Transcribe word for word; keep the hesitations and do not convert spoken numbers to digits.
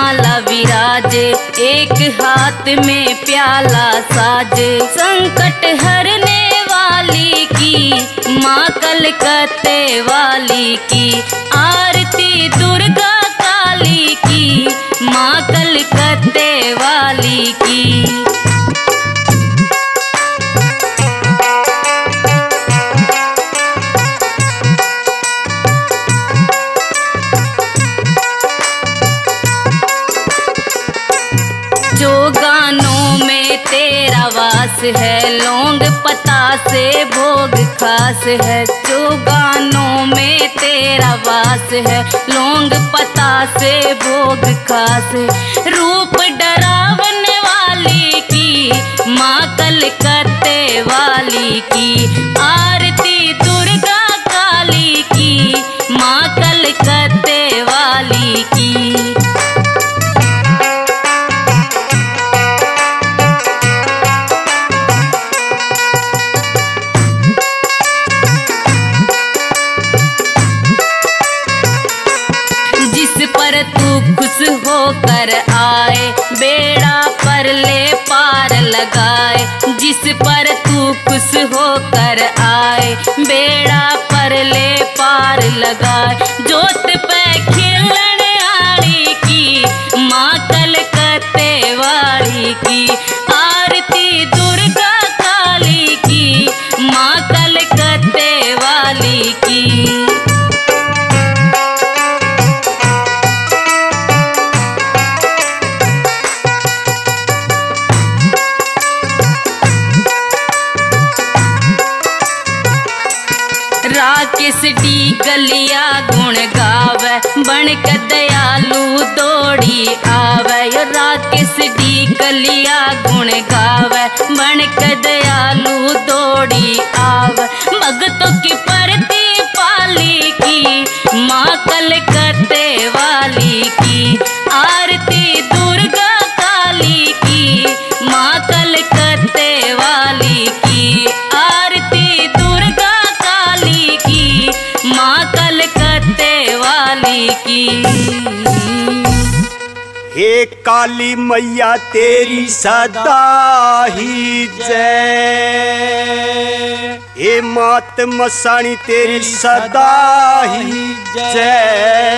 माला विराजे, एक हाथ में प्याला साजे। संकट हरने वाली की माँ कलकत्ते वाली की, आरती दुर्गा काली की माँ कलकत्ते वाली की। जो गानों में तेरा वास है, लौंग पता से भोग खास है। जो गानों में तेरा वास है, लौंग पता से भोग खास है। रूप डरावने वाली की माँ कलकत्ते वाली की, आरती दुर्गा काली की माँ कलकत्ते वाली की। पर तू खुश होकर आए, बेड़ा पर ले पार लगाए। जिस पर तू खुश होकर आए, बेड़ा पर ले पार लगाए। जोत पे खिलने आड़ी की माँ कलकत्ते वाली की, आरती दुर्गा काली की माँ कलकत्ते वाली की। राकेश डी गलिया गुण गावे, बनक दयालु दौड़ी आवे। राकेश डी गलिया गुण गावे, बनक दयालु दौड़ी आवे। भक्तों की परती पाली की माँ कलकत्ते वाली की, आरती दुर्गा काली की माँ कलकत्ते वाली की, आरती दुर्गा काली की माँ कलकत्ते वाली की। हे काली मैया तेरी सदा ही जय, हे मात मसाणी तेरी सदा ही जय।